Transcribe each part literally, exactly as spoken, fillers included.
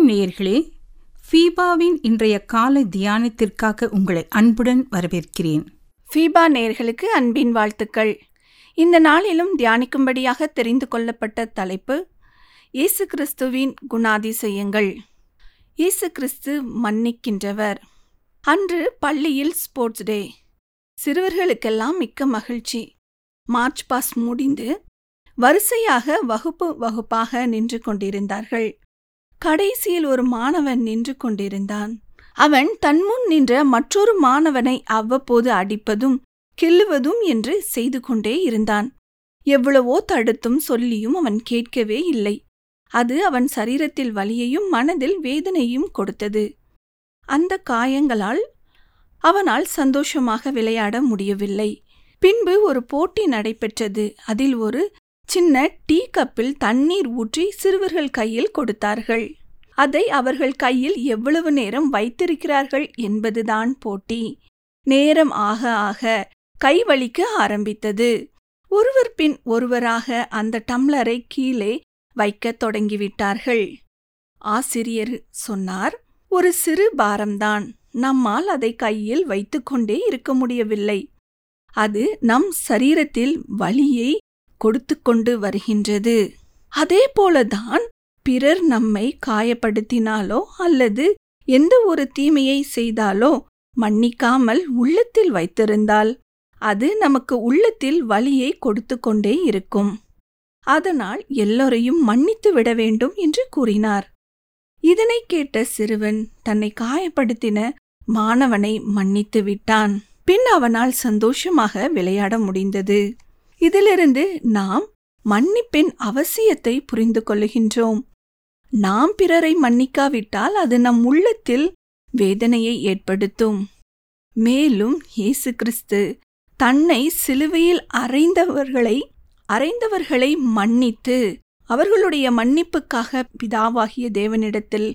வணக்கம் நேயர்களே, ஃபீபாவின் இன்றைய காலை தியானத்திற்காக உங்களை அன்புடன் வரவேற்கிறேன். ஃபீபா நேயர்களுக்கு அன்பின் வாழ்த்துக்கள். இந்த நாளிலும் தியானிக்கும்படியாக தெரிந்து கொள்ளப்பட்ட தலைப்பு இயேசு கிறிஸ்துவின் குணாதிசயங்கள். இயேசு கிறிஸ்து மன்னிக்கின்றவர். அன்று பள்ளியில் ஸ்போர்ட்ஸ் டே. சிறுவர்களுக்கெல்லாம் மிக்க மகிழ்ச்சி. மார்ச் பாஸ் முடிந்து வரிசையாக வகுப்பு வகுப்பாக நின்று கொண்டிருந்தார்கள். கடைசியில் ஒரு மாணவன் நின்று கொண்டிருந்தான். அவன் தன்முன் நின்ற மற்றொரு மாணவனை அவ்வப்போது அடிப்பதும் கிள்ளுவதும் என்று செய்து கொண்டே இருந்தான். எவ்வளவோ தடுத்தும் சொல்லியும் அவன் கேட்கவே இல்லை. அது அவன் சரீரத்தில் வலியையும் மனதில் வேதனையும் கொடுத்தது. அந்த காயங்களால் அவனால் சந்தோஷமாக விளையாட முடியவில்லை. பின்பு ஒரு போட்டி நடைபெற்றது. அதில் ஒரு சின்ன டீ கப்பில் தண்ணீர் ஊற்றி சிறுவர்கள் கையில் கொடுத்தார்கள். அதை அவர்கள் கையில் எவ்வளவு நேரம் வைத்திருக்கிறார்கள் என்பதுதான் போட்டி. நேரம் ஆக ஆக கை வலிக்க ஆரம்பித்தது. ஒருவர் பின் ஒருவராக அந்த டம்ளரை கீழே வைக்க தொடங்கிவிட்டார்கள். ஆசிரியர் சொன்னார், ஒரு சிறு பாரம்தான், நம்மால் அதை கையில் வைத்துக்கொண்டே இருக்க முடியவில்லை. அது நம் சரீரத்தில் வலியை கொடுத்து கொண்டு வருகின்றது. அதே போலதான் பிறர் நம்மை காயப்படுத்தினாலோ அல்லது எந்த ஒரு தீமையை செய்தாலோ மன்னிக்காமல் உள்ளத்தில் வைத்திருந்தால் அது நமக்கு உள்ளத்தில் வலியை கொடுத்து கொண்டே இருக்கும். அதனால் எல்லோரையும் மன்னித்து விட வேண்டும் என்று கூறினார். இதனை கேட்ட சிறுவன் தன்னை காயப்படுத்தின மாணவனை மன்னித்து விட்டான். பின் அவனால் சந்தோஷமாக விளையாட முடிந்தது. இதிலிருந்து நாம் மன்னிப்பின் அவசியத்தை புரிந்து கொள்ளுகின்றோம். நாம் பிறரை மன்னிக்காவிட்டால் அது நம் உள்ளத்தில் வேதனையை ஏற்படுத்தும். மேலும் இயேசு கிறிஸ்து தன்னை சிலுவையில் அறைந்தவர்களை அறைந்தவர்களை மன்னித்து அவர்களுடைய மன்னிப்புக்காக பிதாவாகிய தேவனிடத்தில்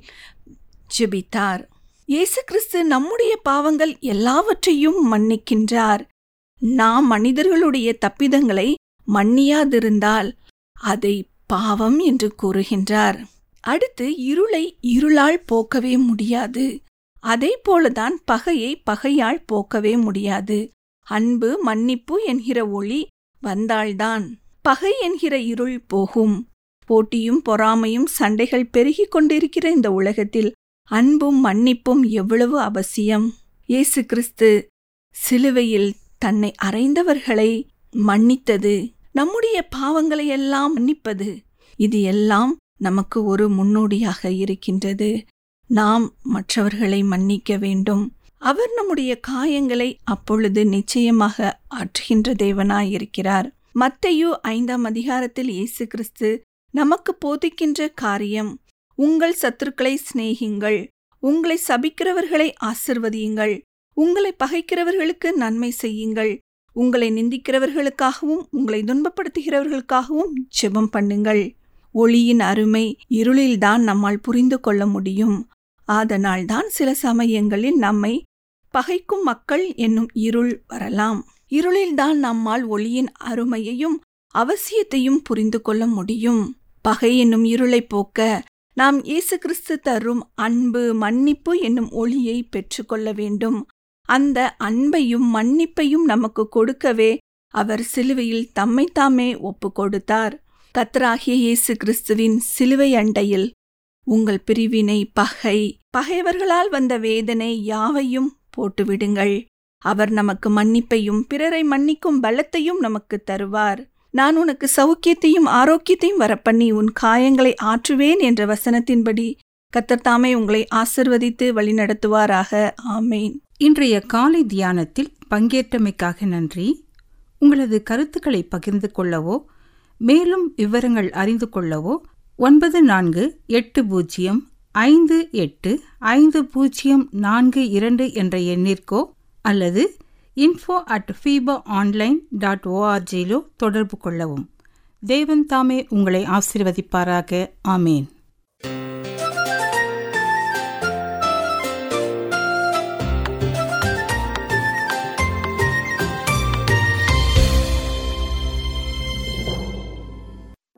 ஜெபித்தார். இயேசு கிறிஸ்து நம்முடைய பாவங்கள் எல்லாவற்றையும் மன்னிக்கின்றார். நாம் மனிதர்களுடைய தப்பிதங்களை மன்னியாதிருந்தால் அதை பாவம் என்று கூறுகின்றார். அடுத்து, இருளை இருளால் போக்கவே முடியாது. அதே போலதான் பகையை பகையால் போக்கவே முடியாது. அன்பு, மன்னிப்பு என்கிற ஒளி வந்தால்தான் பகை என்கிற இருள் போகும். போட்டியும் பொறாமையும் சண்டைகள் பெருகிக் கொண்டிருக்கிற இந்த உலகத்தில் அன்பும் மன்னிப்பும் எவ்வளவு அவசியம். இயேசு கிறிஸ்து சிலுவையில் தன்னை அறைந்தவர்களை மன்னித்தது, நம்முடைய பாவங்களை எல்லாம் மன்னிப்பது, இது எல்லாம் நமக்கு ஒரு முன்னோடியாக இருக்கின்றது. நாம் மற்றவர்களை மன்னிக்க வேண்டும். அவர் நம்முடைய காயங்களை அப்பொழுது நிச்சயமாக ஆற்றுகின்ற தேவனாயிருக்கிறார். மத்தேயு ஐந்தாம் அதிகாரத்தில் இயேசு கிறிஸ்து நமக்கு போதிக்கின்ற காரியம், உங்கள் சத்துருக்களை சிநேகியுங்கள், உங்களை சபிக்கிறவர்களை ஆசிர்வதியுங்கள், உங்களை பகைக்கிறவர்களுக்கு நன்மை செய்யுங்கள், உங்களை நிந்திக்கிறவர்களுக்காகவும் உங்களை துன்பப்படுத்துகிறவர்களுக்காகவும் ஜெபம் பண்ணுங்கள். ஒளியின் அருமை இருளில்தான் நம்மால் புரிந்து கொள்ள முடியும். அதனால்தான் சில சமயங்களில் நம்மை பகைக்கும் மக்கள் என்னும் இருள் வரலாம். இருளில்தான் நம்மால் ஒளியின் அருமையையும் அவசியத்தையும் புரிந்து கொள்ள முடியும். பகை என்னும் இருளை போக்க நாம் இயேசு கிறிஸ்து தரும் அன்பு, மன்னிப்பு என்னும் ஒளியை பெற்றுக்கொள்ள வேண்டும். அந்த அன்பையும் மன்னிப்பையும் நமக்கு கொடுக்கவே அவர் சிலுவையில் தம்மைத்தாமே ஒப்பு கொடுத்தார். கர்த்தராகிய இயேசு கிறிஸ்துவின் சிலுவை அண்டையில் உங்கள் பிரிவினை, பகை, பகைவர்களால் வந்த வேதனை யாவையும் போட்டுவிடுங்கள். அவர் நமக்கு மன்னிப்பையும் பிறரை மன்னிக்கும் பலத்தையும் நமக்கு தருவார். நான் உனக்கு சௌக்கியத்தையும் ஆரோக்கியத்தையும் வரப்பண்ணி உன் காயங்களை ஆற்றுவேன் என்ற வசனத்தின்படி கர்த்தர் தாமே உங்களை ஆசிர்வதித்து வழிநடத்துவாராக. ஆமேன். இன்றைய காலை தியானத்தில் பங்கேற்றமைக்காக நன்றி. உங்களது கருத்துக்களை பகிர்ந்து கொள்ளவோ மேலும் விவரங்கள் அறிந்து கொள்ளவோ ஒன்பது நான்கு எட்டு பூஜ்ஜியம் ஐந்து எட்டு ஐந்து பூஜ்ஜியம் நான்கு இரண்டு என்ற எண்ணிற்கோ அல்லது info at FIFA online dot ஓஆர்ஜியிலோ தொடர்பு கொள்ளவும். தேவன் தாமே உங்களை ஆசீர்வதிப்பாராக. ஆமேன்.